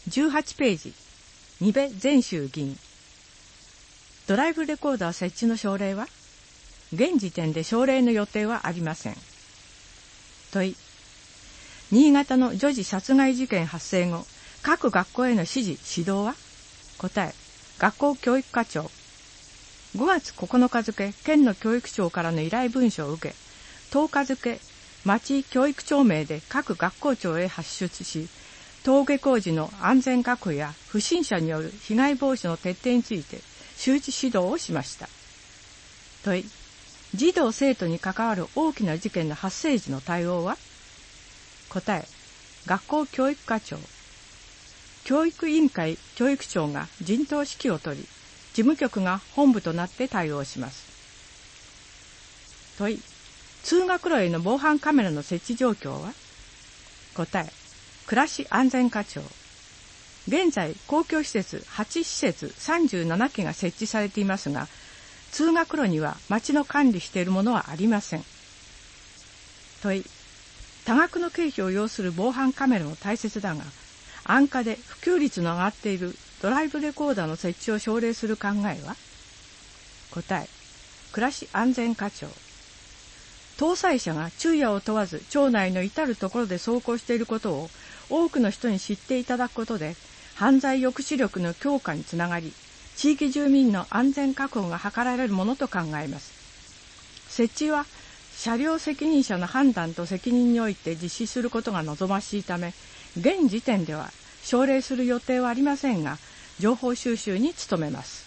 18ページ、二部全州議員。ドライブレコーダー設置の奨励は？現時点で奨励の予定はありません。問い。新潟の女児殺害事件発生後、各学校への指示・指導は？答え。学校教育課長。5月9日付、県の教育庁からの依頼文書を受け、10日付、町教育庁名で各学校長へ発出し、登下校時の安全確保や不審者による被害防止の徹底について周知指導をしました。問い。児童生徒に関わる大きな事件の発生時の対応は？答え。学校教育課長。教育委員会教育長が陣頭指揮を取り、事務局が本部となって対応します。問い。通学路への防犯カメラの設置状況は？答え。暮らし安全課長。現在、公共施設8施設37基が設置されていますが、通学路には町の管理しているものはありません。問い。多額の経費を要する防犯カメラも大切だが、安価で普及率の上がっているドライブレコーダーの設置を奨励する考えは？答え。暮らし安全課長。搭載者が昼夜を問わず町内の至るところで走行していることを多くの人に知っていただくことで、犯罪抑止力の強化につながり、地域住民の安全確保が図られるものと考えます。設置は車両責任者の判断と責任において実施することが望ましいため、現時点では奨励する予定はありませんが、情報収集に努めます。